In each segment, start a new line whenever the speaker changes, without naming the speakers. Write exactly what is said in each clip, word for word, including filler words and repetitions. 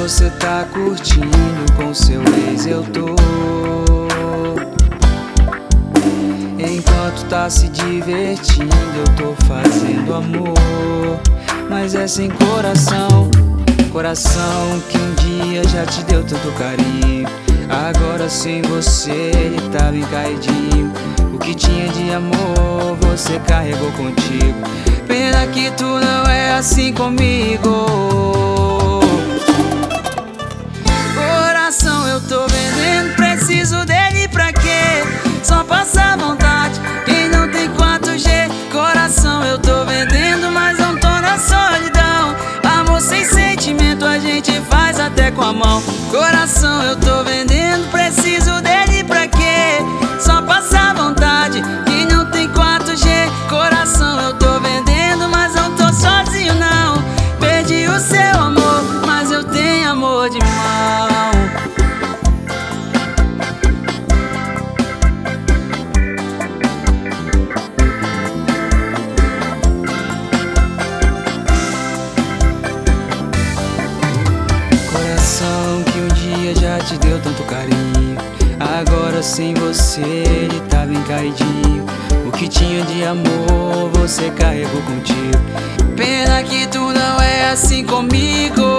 você tá curtindo, com seu ex eu tô. Enquanto tá se divertindo, eu tô fazendo amor. Mas é sem coração, coração que um dia já te deu tanto carinho. Agora sem você ele tá bem caidinho. O que tinha de amor você carregou contigo. Pena que tu não é assim comigo. Coração eu tô vendendo, preciso dele pra quê? Só passar vontade, quem não tem quatro G. Coração eu tô vendendo, mas não tô na solidão. Amor sem sentimento a gente faz até com a mão. Coração eu tô vendendo, preciso dele pra quê? Só passar vontade, quem não tem quatro G. Coração eu tô vendendo, mas não tô sozinho não. Perdi o seu amor, mas eu tenho amor de mão. Que um dia já te deu tanto carinho. Agora sem você ele tá bem caidinho. O que tinha de amor você carregou contigo. Pena que tu não é assim comigo.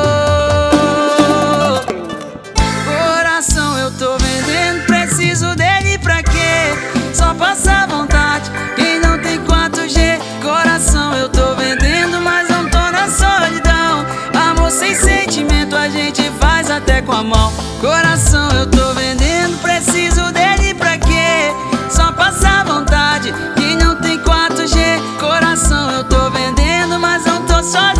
Coração eu tô vendendo, preciso dele pra quê? Só passar vontade, quem não tem quatro G. Coração eu tô vendendo, mas não tô na solidão. Amor sem sentimento a gente faz até com a mão. Coração eu tô vendendo, preciso dele pra quê? Só passar vontade, quem não tem quatro G. Coração eu tô vendendo, mas não tô sozinho.